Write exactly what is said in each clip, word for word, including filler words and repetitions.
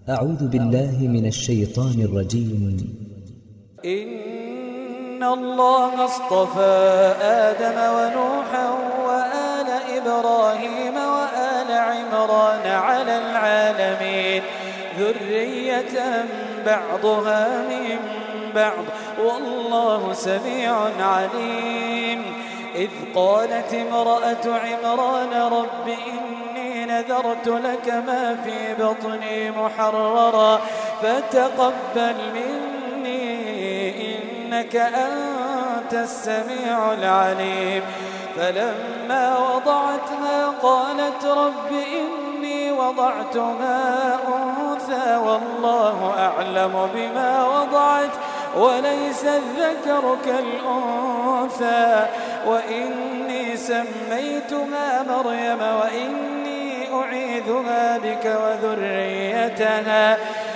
أعوذ بالله من الشيطان الرجيم. إن الله اصطفى آدم ونوحا وآل إبراهيم وآل عمران على العالمين ذرية بعضها من بعض والله سميع عليم. إذ قالت امرأة عمران رب إني نذرت لك ما في بطني محررا فتقبل مني إنك أنت السميع العليم. فلما وضعتها قالت رب إني وضعتها أنثى والله أعلم بما وضعت وليس الذكر كالأنثى وإني سميتها مريم وإني أعيذها بك وذريتها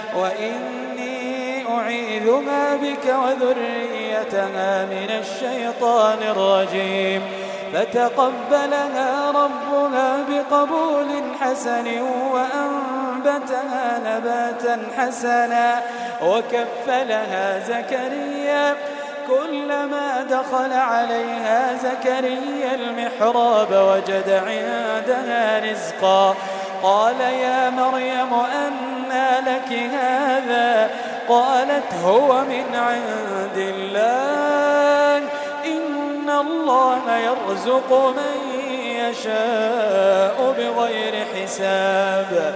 وإني أعيذها بك وذريتها من الشيطان الرجيم. فتقبلها ربها بقبول حسن وأنبتها نباتا حسنا وكفلها زكريا. كلما دخل عليها زكريا المحراب وجد عندها رزقا قال يا مريم أنى لك هذا قالت هو من عند الله إن الله يرزق من يشاء بغير حساب.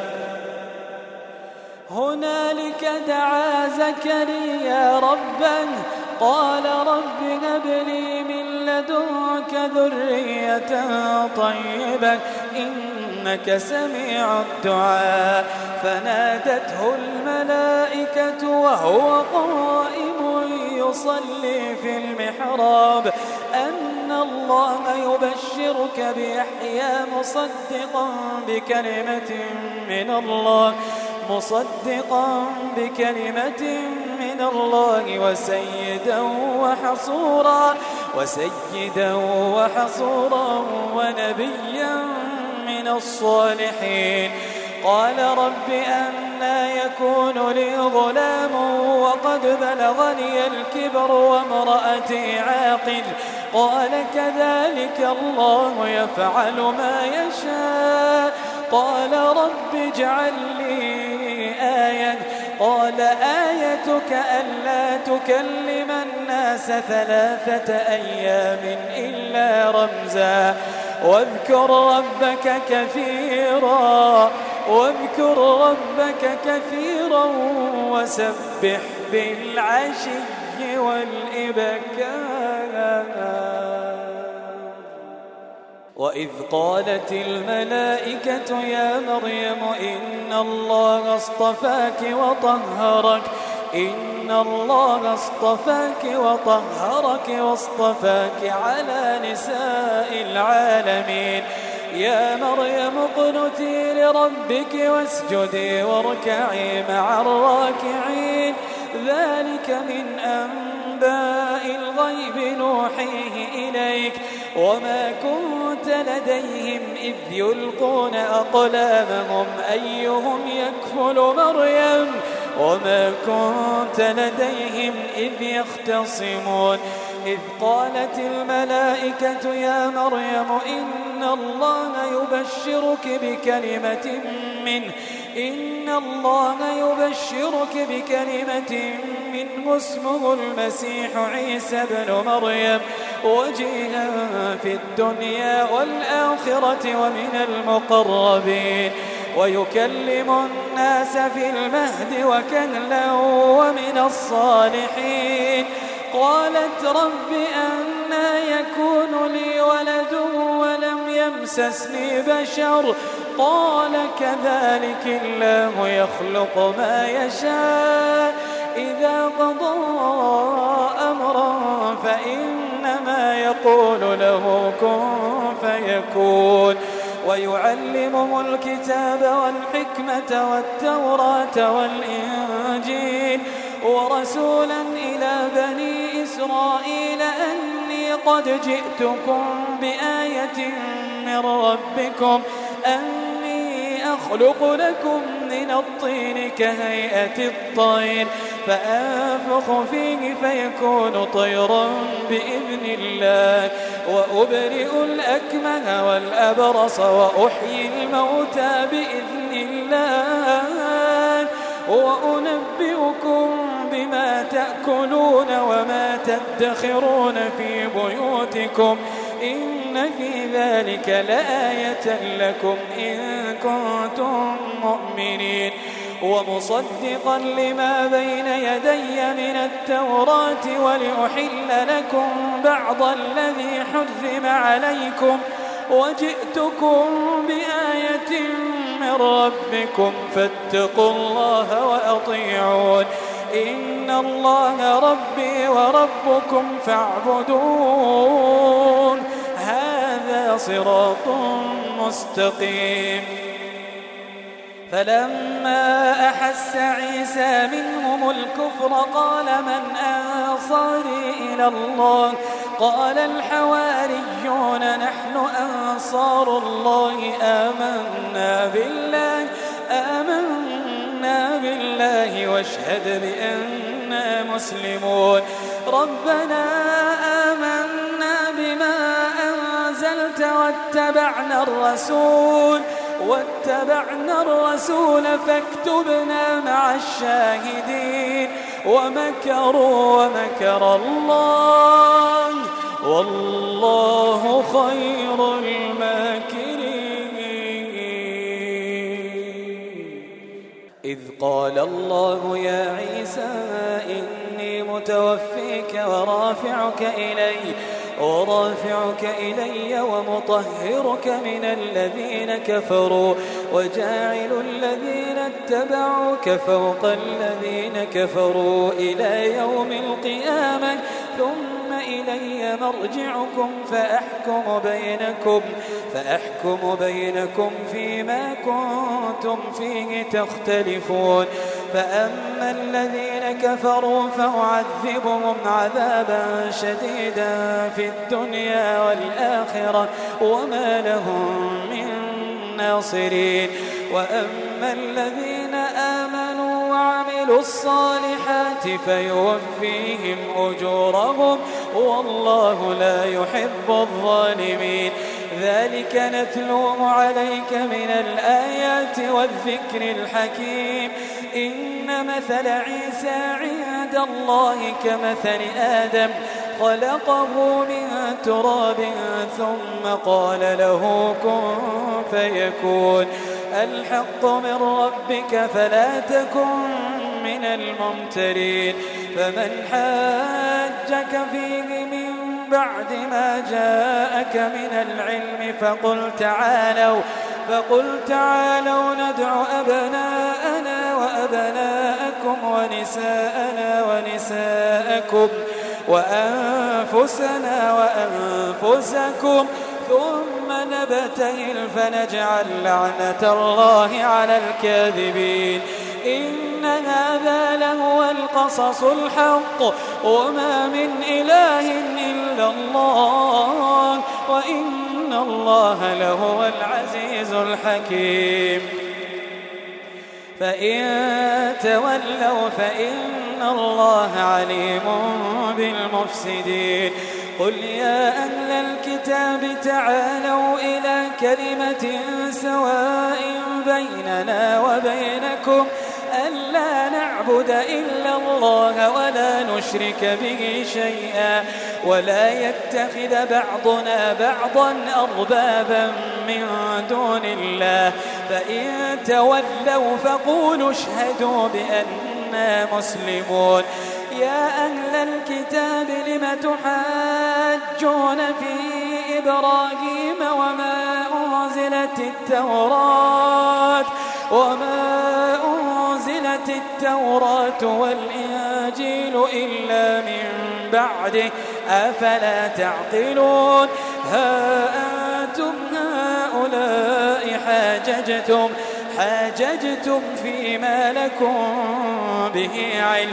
هنالك دعا زكريا ربه قال رب هب لي من لدنك ذرية طيبة إنك سميع الدعاء. فنادته الملائكة وهو قائم يصلي في المحراب أن الله يبشرك بيحيى مصدقا بكلمة من الله مصدقا بكلمة من الله وسيدا وحصورا وسيدا وحصورا ونبيا من الصالحين. قال رب أنى يكون لي غلام وقد بلغني الكبر وامرأتي عاقر قال كذلك الله يفعل ما يشاء. قال رب اجعل لي آية قال آيتك ألا تكلم الناس ثلاثة أيام إلا رمزا واذكر ربك كثيرا واذكر ربك كثيرا وسبح بالعشي والإبكار. وإذ قالت الملائكة يا مريم إن الله اصطفاك وطهرك إن الله اصطفاك وطهرك واصطفاك على نساء العالمين. يا مريم اقنتي لربك واسجدي واركعي مع الراكعين. ذلك من أنباء الغيب نوحيه إليك وما كنت لديهم إذ يلقون أقلامهم أيهم يكفل مريم وما كنت لديهم إذ يختصمون. إذ قالت الملائكة يا مريم إن الله يبشرك بكلمة منه إن الله يبشرك بكلمة منه اسمه المسيح عيسى بن مريم وجيها في الدنيا والآخرة ومن المقربين ويكلم الناس في المهد وكهلا ومن الصالحين. قالت رب أنى يكون لي ولد ولم يمسسني بشر قال كذلك الله يخلق ما يشاء إذا قضى أمرا فإنما يقول له كن فيكون. ويعلمه الكتاب والحكمة والتوراة والإنجيل ورسولا إلى بني إسرائيل أني قد جئتكم بآية من ربكم أني أخلق لكم من الطين كهيئة الطير فأنفخ فيه فيكون طيرا بإذن الله وأبرئ الأكمه والأبرص وأحيي الموتى بإذن الله وأنبئكم بما تأكلون وما تدخرون في بيوتكم إن في ذلك لآية لكم إن كنتم مؤمنين ومصدقا لما بين يدي من التوراة ولأحل لكم بعض الذي حرم عليكم وجئتكم بآية من ربكم فاتقوا الله وأطيعون إن الله ربي وربكم فاعبدون هذا صراط مستقيم. فلما أحس عيسى منهم الكفر قال من أنصاري إلى الله قال الحواريون نحن أنصار الله آمنا بالله آمنا بالله واشهد بأننا مسلمون ربنا آمنا بما أنزلت واتبعنا الرسول واتبعنا الرسول فاكتبنا مع الشاهدين ومكروا ومكر الله والله خير الماكرين. إذ قال الله يا عيسى إني متوفيك ورافعك إلي ورافعك إلي ومطهرك من الذين كفروا وجاعل الذين اتبعوك فوق الذين كفروا إلى يوم القيامة ثم إلي مرجعكم فأحكم بينكم فأحكم بينكم فيما كنتم فيه تختلفون. فأما الذين كفروا فأعذبهم عذابا شديدا في الدنيا والآخرة وما لهم من ناصرين. وأما الذين آمنوا وعملوا الصالحات فيوفيهم أجورهم والله لا يحب الظالمين. ذلك نتلوه عليك من الآيات والذكر الحكيم. إن مثل عيسى عند الله كمثل آدم خلقه من تراب ثم قال له كن فيكون. الحق من ربك فلا تكن من الممترين. فمن حاجك فيه من بعد ما جاءك من العلم فقل تعالوا فقل تعالوا ندع أبناءنا وأبناءكم ونساءنا ونساءكم وأنفسنا وأنفسكم ثم نبتهل فنجعل لعنة الله على الكاذبين. إن هذا لهو القصص الحق وما من إله إلا الله وإن الله لهو العزيز الحكيم. فإن تولوا فإن الله عليم بالمفسدين. قل يا أهل الكتاب تعالوا إلى كلمة سواء بيننا وبينكم ألا نعبد إلا الله ولا نشرك به شيئا ولا يتخذ بعضنا بعضا أربابا من دون الله. فإن تولوا فقولوا اشهدوا بأننا مسلمون. يا أهل الكتاب لم تحاجون في إبراهيم وما أنزلت التوراة وما أنزلت التوراة والإنجيل إلا من بعده أفلا تعقلون. ها أنتم هؤلاء حاججتم حاججتم فيما لكم به علم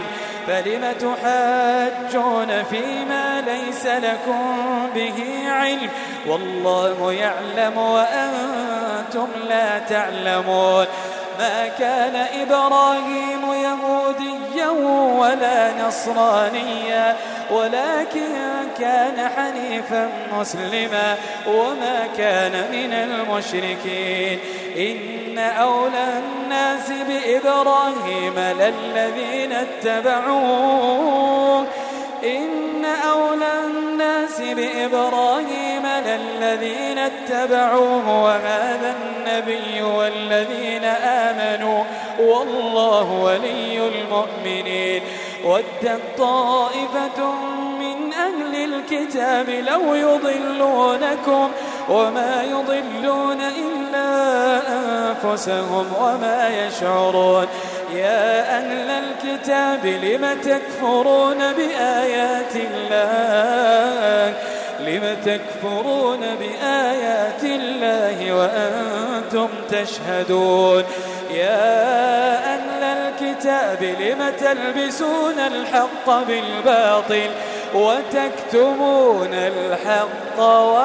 فلم تحاجون فيما ليس لكم به علم والله يعلم وأنتم لا تعلمون ما كان إبراهيم يهوديا ولا نصرانيا ولكن كان حنيفا مسلما وما كان من المشركين إن أولى الناس بإبراهيم للذين اتبعوه إن أولى الناس بإبراهيم للذين اتبعوه وهذا النبي والذين آمنوا والله ولي المؤمنين ودت طائفة من أهل الكتاب لو يضلونكم وما يضلون إلا أنفسهم وما يشعرون يا أهل الكتاب لم تكفرون بآيات الله لم تكفرون بآيات الله وأنتم تشهدون يا أهل الكتاب لم تلبسون الحق بالباطل وتكتمون الحق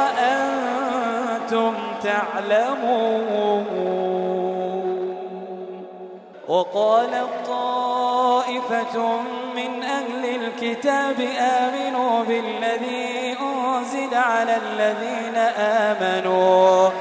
وأنتم تعلمون وقالت طائفة من أهل الكتاب آمنوا بالذي أنزل على الذين آمنوا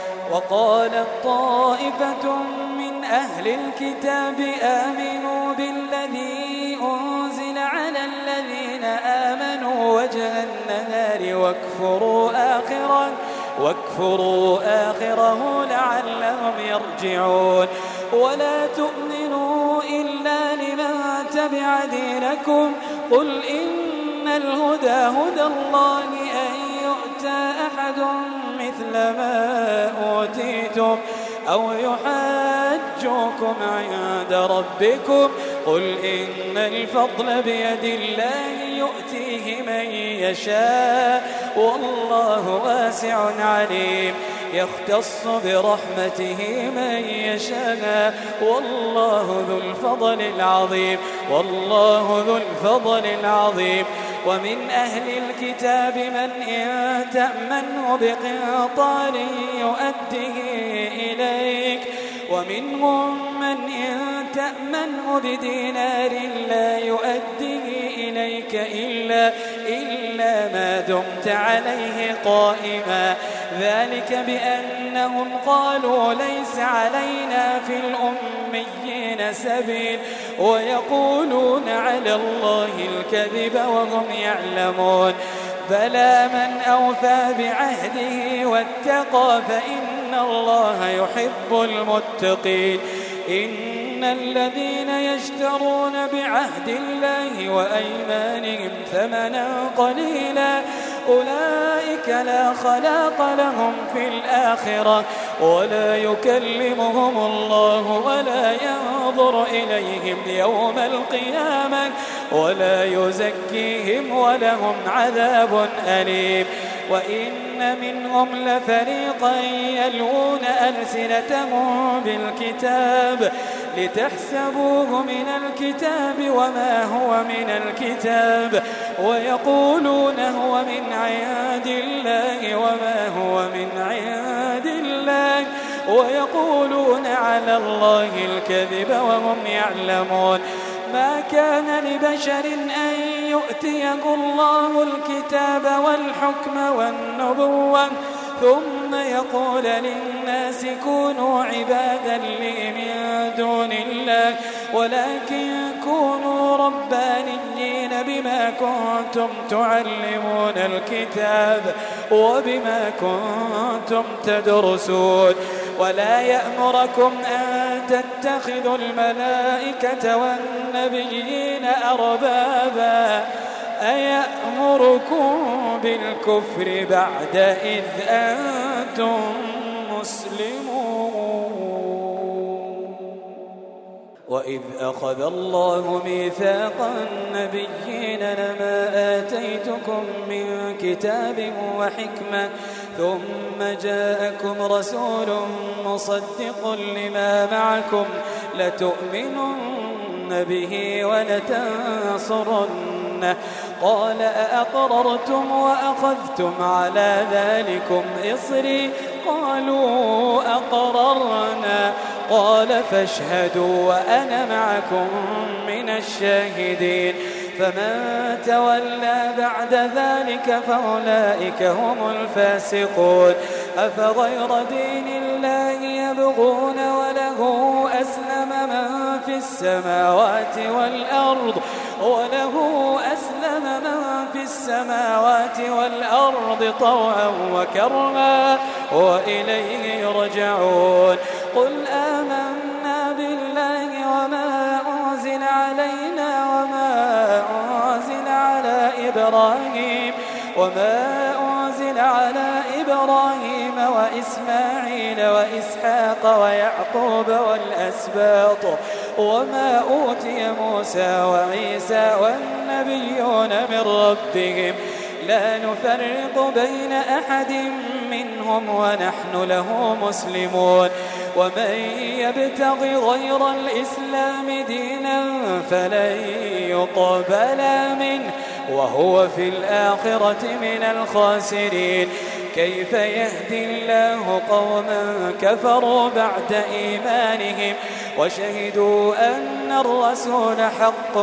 وقالت طائفة من أهل الكتاب آمنوا بالذي أنزل على الذين آمنوا وجه النهار واكفروا آخره واكفروا آخره لعلهم يرجعون ولا تؤمنوا إلا لمن تبع دينكم قل إن الهدى هدى الله أن يؤتى أحد مثل ما أوتيتم أو يحاجوكم عند ربكم قل إن الفضل بيد الله يؤتيه من يشاء والله واسع عليم يختص برحمته من يشاء والله ذو الفضل العظيم والله ذو الفضل العظيم ومن أهل الكتاب من إن تأمنه بقنطار يؤديه إليك ومنهم من إن تأمنه بدينار لا يؤديه إليك إلا, إلا ما دمت عليه قائما ذلك بأنهم قالوا ليس علينا في الأميين سبيل ويقولون على الله الكذب وهم يعلمون بلى من أوفى بعهده واتقى فإن الله يحب المتقين إن الذين يشترون بعهد الله وأيمانهم ثمنا قليلا أولئك لا خلاق لهم في الآخرة ولا يكلمهم الله ولا ينظر إليهم يوم القيامة ولا يزكيهم ولهم عذاب أليم وإن منهم لفريقا يلوون ألسنتهم بالكتاب لتحسبوه من الكتاب وما هو من الكتاب ويقولون هو من عند الله وما هو من عند الله ويقولون على الله الكذب وهم يعلمون ما كان لبشر أن يؤتيه الله الكتاب والحكم والنبوة ثم يقول للناس كونوا عبادا لي من دون الله ولكن كونوا ربانيين بما كنتم تعلمون الكتاب وبما كنتم تدرسون ولا يأمركم أن تتخذوا الملائكة والنبيين أربابا أيأمركم بالكفر بعد إذ أنتم مسلمون وإذ أخذ الله ميثاق النبيين لما آتيتكم من كتاب وحكمة ثم جاءكم رسول مصدق لما معكم لتؤمنن به ولتنصرنه قال أأقررتم وأخذتم على ذلكم إصري قالوا أقررنا قال فاشهدوا وأنا معكم من الشاهدين فمن تولى بعد ذلك فأولئك هم الفاسقون أفغير دين الله يبغون وله أسلم من في السماوات والأرض وله أسلم من في السماوات والأرض طوعا وكرها وإليه يرجعون قل آمنا بالله وما أنزل علينا وما أنزل على إبراهيم وما أنزل على إبراهيم وإسماعيل وإسحاق ويعقوب والأسباط وما أوتي موسى وعيسى والنبيون من ربهم لا نفرق بين أحد منهم ونحن له مسلمون ومن يبتغ غير الإسلام دينا فلن يقبل منه وهو في الآخرة من الخاسرين كيف يهدي الله قوما كفروا بعد إيمانهم وشهدوا أن الرسول حق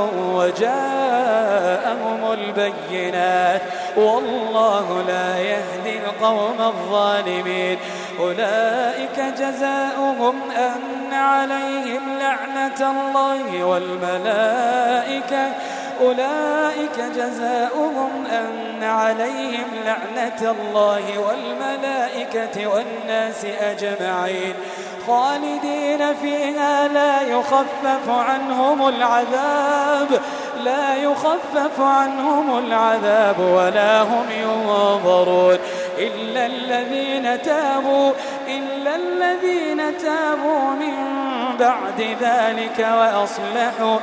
وجاءهم البينات والله لا يهدي القوم الظالمين أولئك جزاؤهم أن عليهم لعنة الله والملائكة أولئك جزاؤهم أن عليهم لعنة الله والملائكة والناس أجمعين خالدين فيها لا يخفف عنهم العذاب لا يخفف عنهم العذاب ولا هم ينظرون إلا الذين تابوا إلا الذين تابوا من بعد ذلك وأصلحوا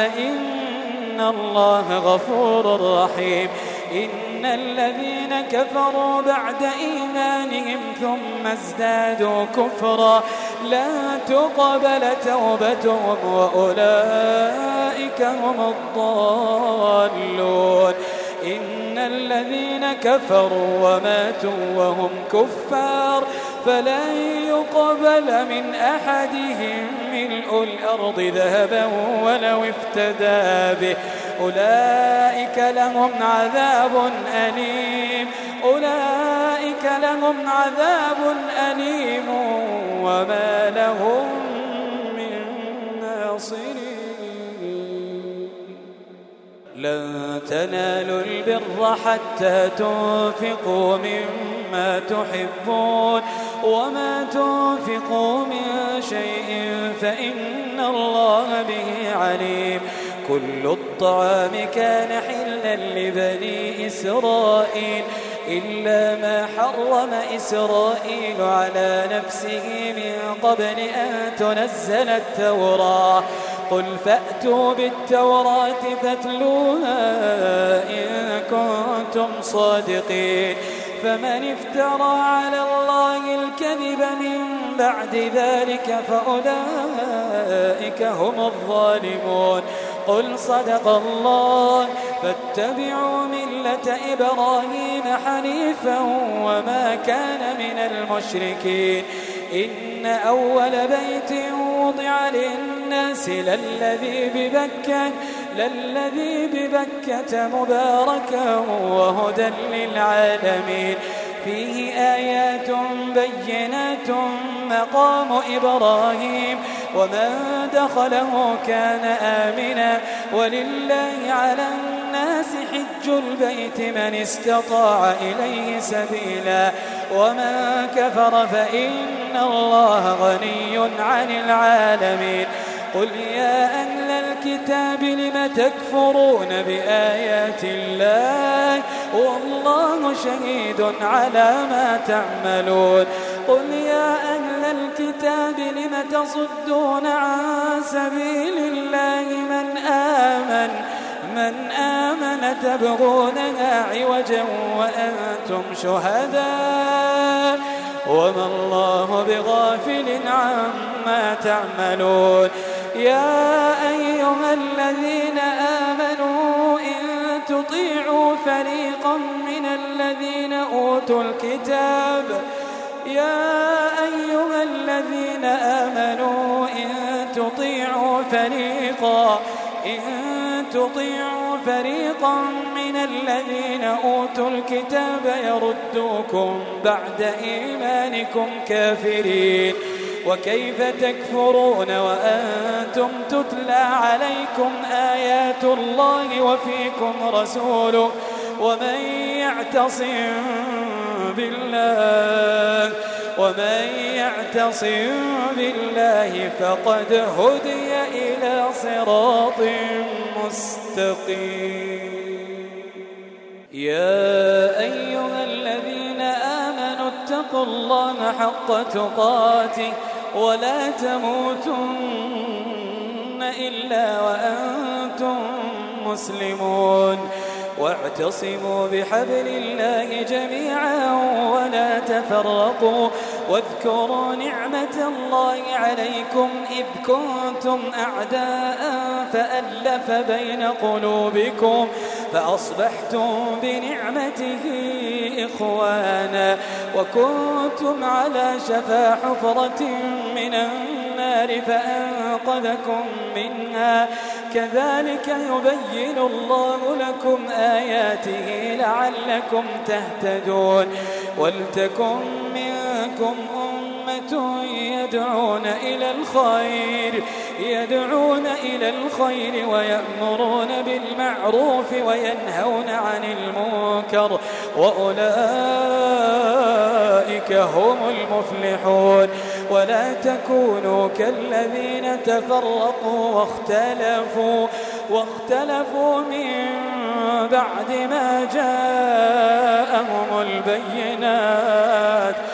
فإن الله غفور رحيم إن الذين كفروا بعد إيمانهم ثم ازدادوا كفرا لا تقبل توبتهم وأولئك هم الضالون إن الذين كفروا وماتوا وهم كفار فلن يقبل من أحدهم ملء الأرض ذهبا ولو افتدى به أولئك لهم عذاب أليم أولئك لهم عذاب أليم وما لهم من ناصرين لن تنالوا البر حتى تنفقوا مما تحبون وما تنفقوا من شيء فإن الله به عليم كل الطعام كان حلا لبني إسرائيل إلا ما حرم إسرائيل على نفسه من قبل أن تنزل التوراة قل فأتوا بالتوراة فاتلوها إن كنتم صادقين فمن افترى على الله الكذب من بعد ذلك فأولئك هم الظالمون قل صدق الله فاتبعوا ملة إبراهيم حنيفا وما كان من المشركين إن أول بيت وضع للناس للذي ببكة للذي ببكة مباركا وهدى للعالمين فيه آيات بينات مقام إبراهيم ومن دخله كان آمنا ولله على الناس حج البيت من استطاع إليه سبيلا ومن كفر فإن الله غني عن العالمين قل يا أهل الكتاب لم تكفرون بآيات الله والله شهيد على ما تعملون قل يا أهل الكتاب لم تصدون عن سبيل الله من آمن من آمن تبغونها عوجا وأنتم شهداء وما الله بغافل عما تعملون يا أيها تطيعوا فريقا من الذين أوتوا الكتاب يا أيها الذين آمنوا إن تطيعوا فريقا إن تطيعوا فريقا من الذين أوتوا الكتاب يردوكم بعد إيمانكم كافرين وكيف تكفرون وأنتم تتلى عليكم آيات الله وفيكم رسوله ومن يعتصم بالله ومن يعتصم بالله فقد هدي إلى صراط مستقيم. يا أيها الذين آمنوا اتقوا الله حق تقاته ولا تموتن إلا وأنتم مسلمون واعتصموا بحبل الله جميعا ولا تفرقوا واذكروا نعمة الله عليكم إذ كنتم أعداء فألف بين قلوبكم فأصبحتم بنعمته إخوانا وكنتم على شفا حفرة من النار فأنقذكم منها كذلك يبين الله لكم آياته لعلكم تهتدون ولتكن منكم أمة يدعون إلى الخير يدعون إلى الخير ويأمرون بالمعروف وينهون عن المنكر وأولئك هم المفلحون ولا تكونوا كالذين تفرقوا واختلفوا واختلفوا من بعد ما جاءهم البينات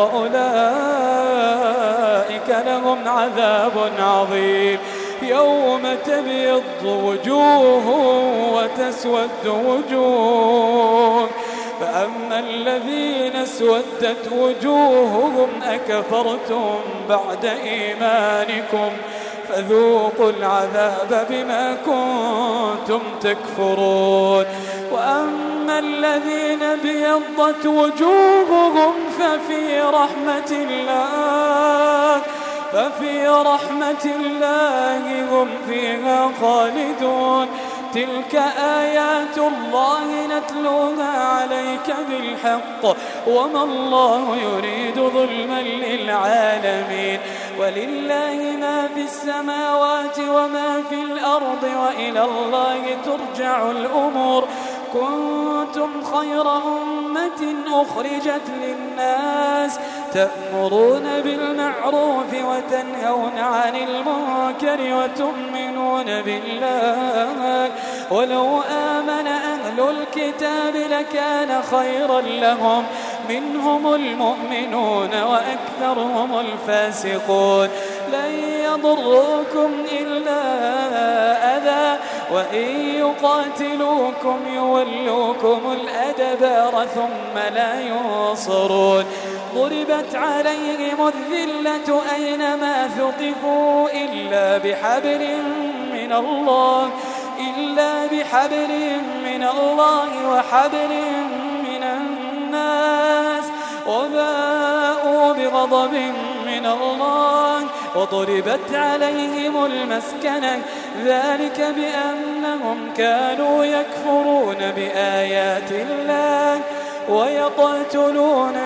وأولئك لهم عذاب عظيم يوم تبيض وجوه وتسود وجوه فأما الذين اسودت وجوههم أكفرتم بعد إيمانكم فذوقوا العذاب بما كنتم تكفرون وأما الذين ابيضت وجوههم ففي رحمة الله ففي رحمة الله هم فيها خالدون تلك آيات الله نتلوها عليك بالحق وما الله يريد ظلما للعالمين ولله ما في السماوات وما في الأرض وإلى الله ترجع الأمور كنتم خير أمة أخرجت للناس تأمرون بالمعروف وتنهون عن المنكر وتؤمنون بالله ولو آمن أهل الكتاب لكان خيرا لهم منهم المؤمنون وأكثرهم الفاسقون لن يضروكم إلا أذى وإن يقاتلوكم يولوكم الأدبار ثم لا ينصرون ضربت عليهم الذلة أينما ثقفوا إلا بحبل من الله إلا بحبل من الله وحبل من الناس وباءوا بغضب من الله وضربت عليهم المسكنة ذلك بأنهم كانوا يكفرون بآيات الله ويقتلون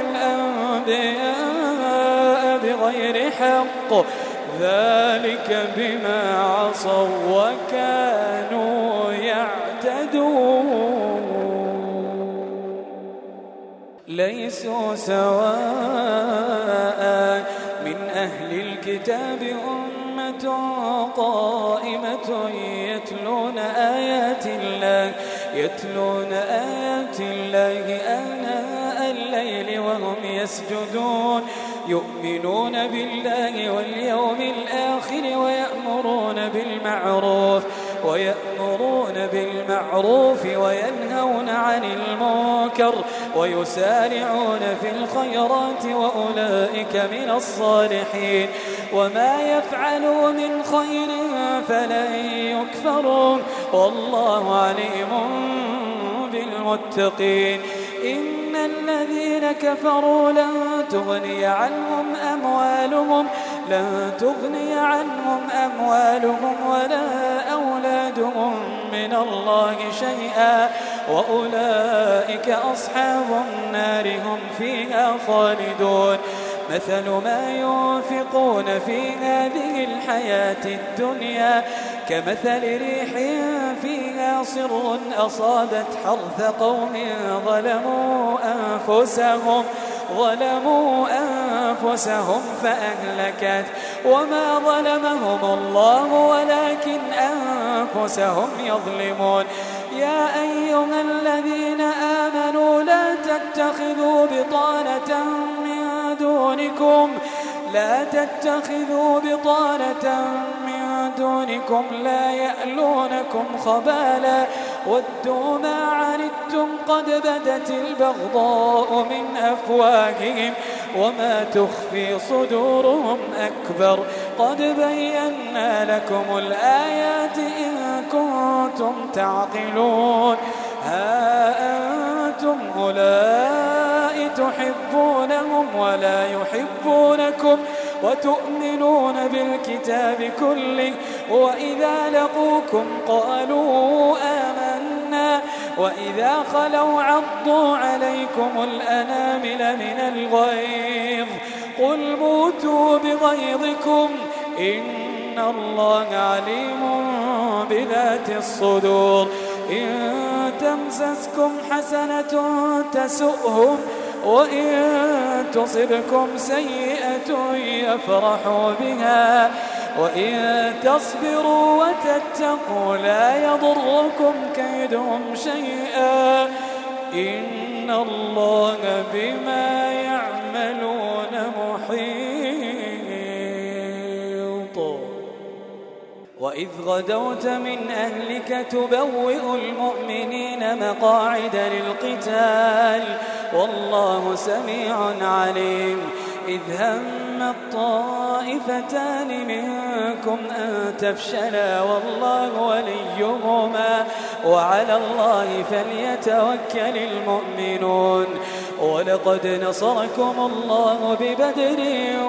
الأنبياء بغير حق ذلك بما عصوا وكانوا يعتدون ليسوا سواء من أهل الكتاب أمة قائمة يتلون آيات الله يتلون آيات الله آناء الليل وهم يسجدون يؤمنون بالله واليوم الآخر ويأمرون بالمعروف ويأمرون بالمعروف وينهون عن المنكر ويسارعون في الخيرات وأولئك من الصالحين وما يفعلوا من خير فلن يكفروا والله عليم للمتقين. إن الذين كفروا لن تغني عنهم أموالهم لن تغني عنهم أموالهم ولا أولادهم من الله شيئا وأولئك أصحاب النار هم فيها خالدون. مثل ما ينفقون في هذه الحياة الدنيا كمثل ريح فيها صر أصابت حرث قوم ظلموا أنفسهم ظلموا أنفسهم فأهلكت وما ظلمهم الله ولكن أنفسهم يظلمون. يا أيها الذين آمنوا لا تتخذوا بطانة من دونكم لا تتخذوا بطانة من دونكم لا يألونكم خبالا ودوا ما عنتم قد بدت البغضاء من أفواههم وما تخفي صدورهم أكبر قد بينا لكم الآيات إن كنتم تعقلون. ها أنتم أولئك تحبونهم ولا يحبونكم وتؤمنون بالكتاب كله وإذا لقوكم قالوا آمنا وإذا خلوا عضوا عليكم الأنامل من الغيظ قل موتوا بغيظكم إن الله عليم بذات الصدور. إن تمسسكم حسنة تسؤهم وإن تصبكم سيئة يفرحوا بها وإن تصبروا وتتقوا لا يضركم كيدهم شيئا إن الله بما يعملون محيط. وإذ غدوت من أهلك تبوئ المؤمنين مقاعد للقتال والله سميع عليم. إذ هم الطائفتان منكم أن تفشلا والله وليهما وعلى الله فليتوكل المؤمنون. ولقد نصركم الله ببدر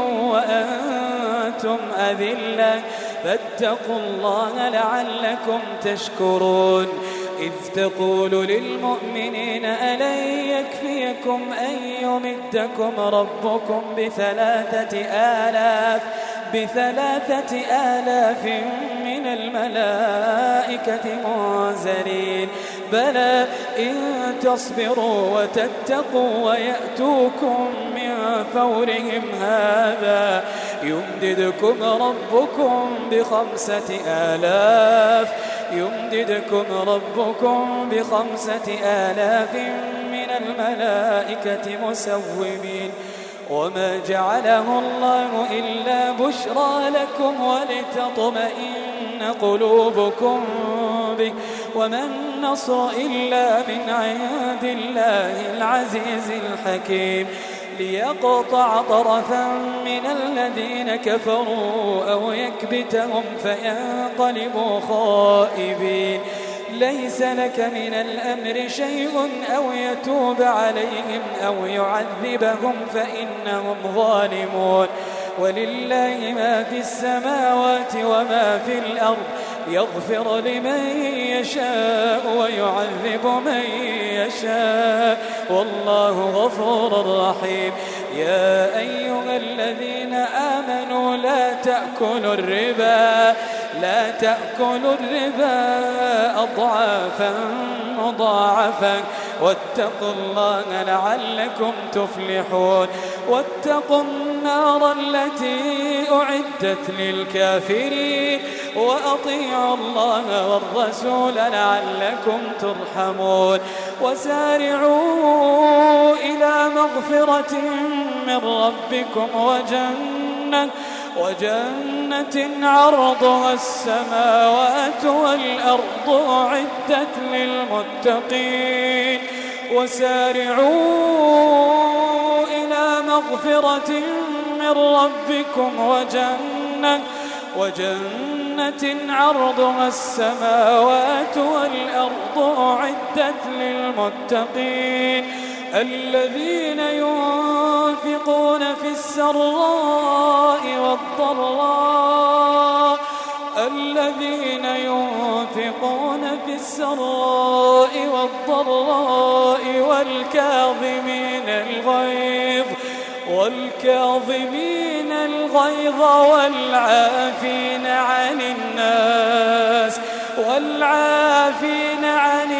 وأنتم أذلة فاتقوا الله لعلكم تشكرون. إذ تقول للمؤمنين ألن يكفيكم أن يمدكم ربكم بثلاثة آلاف بثلاثة آلاف من الملائكة منزلين بلى إن تصبروا وتتقوا ويأتوكم من فورهم هذا يمددكم ربكم بخمسة آلاف يمددكم ربكم بخمسة آلاف من الملائكة مسومين. وما جعله الله إلا بشرى لكم ولتطمئن قلوبكم به وما النصر إلا من عند الله العزيز الحكيم. ليقطع طرفا من الذين كفروا أو يكبتهم فينقلبوا خائبين. ليس لك من الأمر شيء أو يتوب عليهم أو يعذبهم فإنهم ظالمون. ولله ما في السماوات وما في الأرض يغفر لمن يشاء ويعذب من يشاء والله غفور رحيم. يا أيها الذين آمنوا لا تأكلوا الربا لا تأكلوا الربا أضعافا مضاعفا واتقوا الله لعلكم تفلحون. واتقوا النار التي أعدت للكافرين وأطيعوا الله والرسول لعلكم ترحمون. وسارعوا إلى مغفرة من ربكم وجنة وجنة عرضها السماوات والأرض أعدت للمتقين. وسارعوا إلى مغفرة من ربكم وجنة وجنة وجنة عرضها السماوات والأرض أعدت للمتقين الذين ينفقون في السراء والضراء الذين ينفقون في السراء والضراء والكاظمين الغيظ والكاظمين الغيظ والعافين عن الناس والعافين عن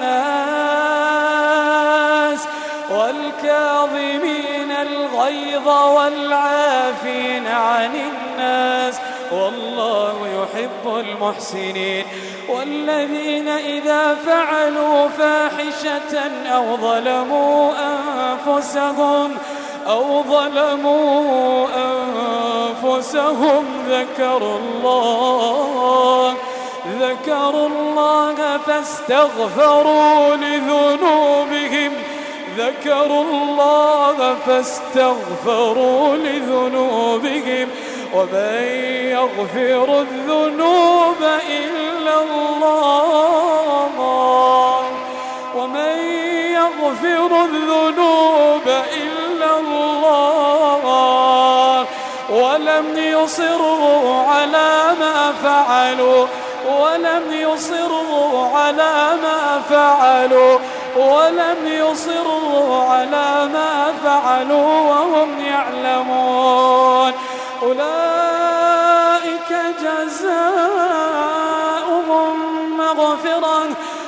الناس والكاظمين الغيظ والعافين عن الناس والله يحب المحسنين والذين إذا فعلوا فاحشة أو ظلموا أنفسهم أو ظلموا أنفسهم ذكروا الله ذكروا الله فاستغفروا لذنوبهم ذكروا الله فاستغفروا لذنوبهم ومن يغفر الذنوب إلا الله ومن يغفر الذنوب إلا الله ولم يصروا على ما فعلوا ولم يصروا على ما فعلوا ولم يصروا على ما فعلوا وهم يعلمون أولئك جزاؤهم مغفرة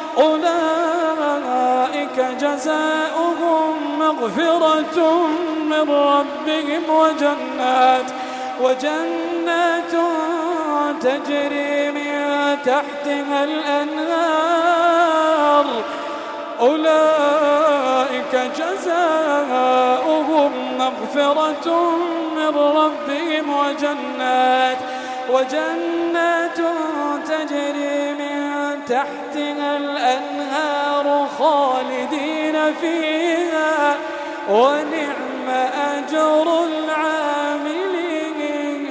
أولئك جزاؤهم مغفرة من ربهم وجنات وجنات تجري من تحتها الأنهار أولئك جزاؤهم مغفرة من ربهم وجنات وجنات تجري من تحتها الأنهار خالدين فيها ونعم أجر العاملين.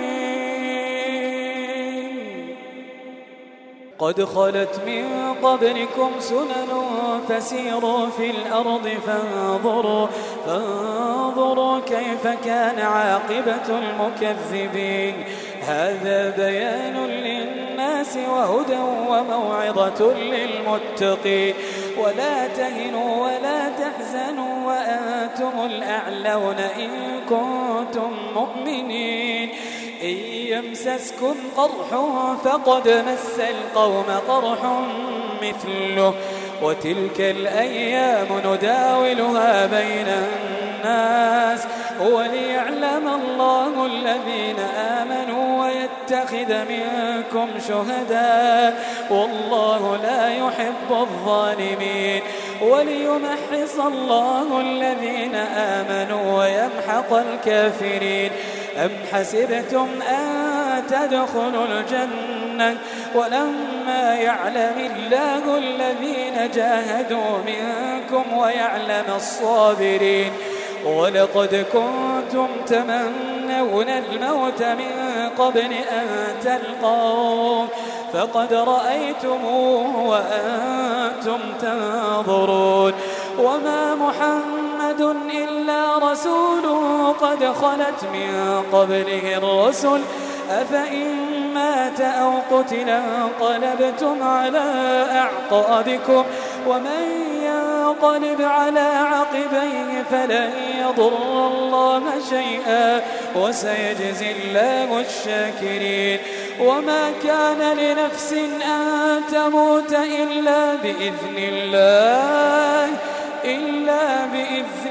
قد خلت من قبلكم سنن فسيروا في الأرض فانظروا, فانظروا كيف كان عاقبة المكذبين. هذا بيان للناس وهدى وموعظة للمتقين. ولا تهنوا ولا تحزنوا وأنتم الأعلون إن كنتم مؤمنين. إن يمسسكم قرح فقد مس القوم قرح مثله وتلك الأيام نداولها بين الناس وليعلم الله الذين آمنوا ويتخذ منكم شهداء والله لا يحب الظالمين. وليمحص الله الذين آمنوا ويمحق الكافرين. أم حسبتم أن تدخلوا الجنة ولما يعلم الله الذين جاهدوا منكم ويعلم الصابرين. ولقد كنتم تمنون الموت من قبل أن تلقوه فقد رأيتموه وأنتم تنظرون. وما محمد إلا رسول قد خلت من قبله الرسل أفإن مات أو قتل انقلبتم على أعقابكم ومن ينقلب على عقبيه فلن يضر الله شيئا وسيجزي الله الشاكرين. وما كان لنفس أن تموت إلا بإذن الله إلا بإذن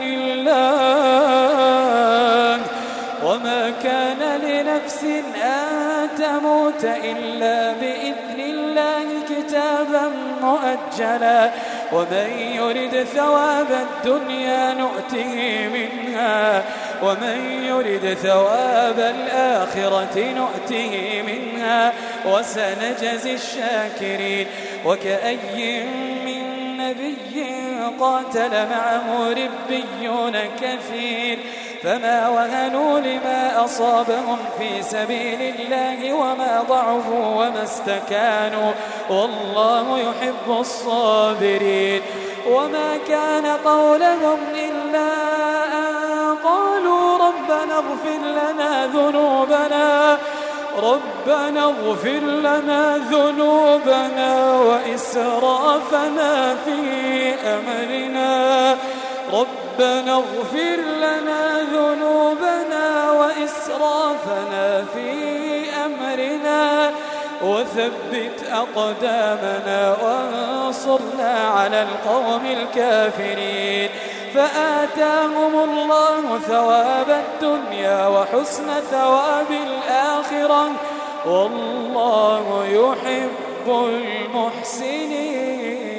الله وما كان لنفس أن تموت إلا بإذن الله كتابا مؤجلا. ومن يرد ثواب الدنيا نؤته منها ومن يرد ثواب الآخرة نؤته منها وسنجزي الشاكرين. وكأي من نبي قاتل معه ربيون كثير فما وهنوا لما أصابهم في سبيل الله وما ضعفوا وما استكانوا والله يحب الصابرين. وما كان قولهم إلا أن قالوا ربنا اغفر لنا ذنوبنا ربنا اغفر لنا ذنوبنا وإسرافنا في أمرنا ربنا اغفر لنا ذنوبنا وإسرافنا في أمرنا وثبت أقدامنا وانصرنا على القوم الكافرين. فآتاهم الله ثواب الدنيا وحسن ثواب الآخرة والله يحب المحسنين.